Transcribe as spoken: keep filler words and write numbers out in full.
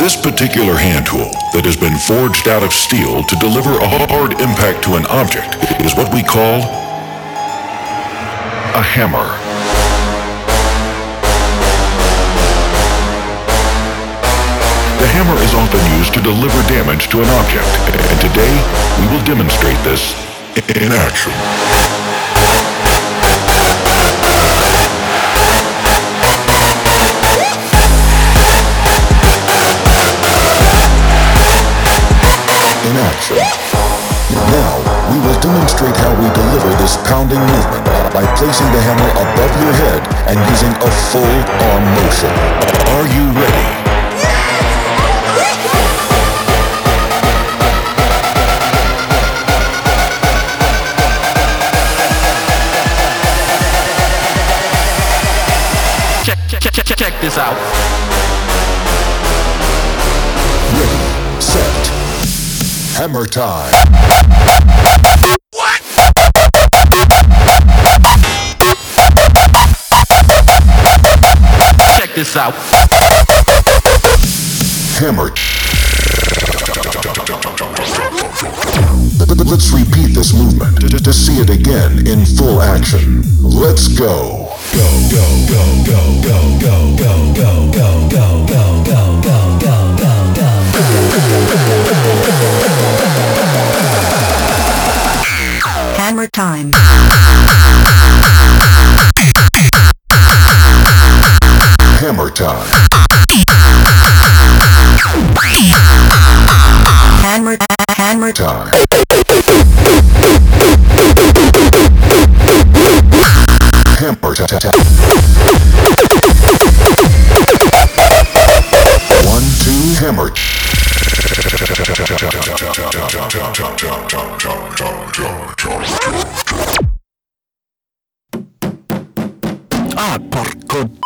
This particular hand tool that has been forged out of steel to deliver a hard impact to an object is what we call a hammer. The hammer is often used to deliver damage to an object, and today we will demonstrate this in action. In action. Now, we will demonstrate how we deliver this pounding movement by placing the hammer above your head and using a full arm motion. Are you ready? Check, check, check, check, check this out. Ready, set, hammer time. What? Check this out. Hammer. Let's repeat this movement to, to see it again in full action. Let's go. Go, go, go, go, go, go, go, go, go, go, go, go, go, go, Hammer time. Hammer time. Hammer, hammer Time. Hammer time. One, two, hammer. Ah, porco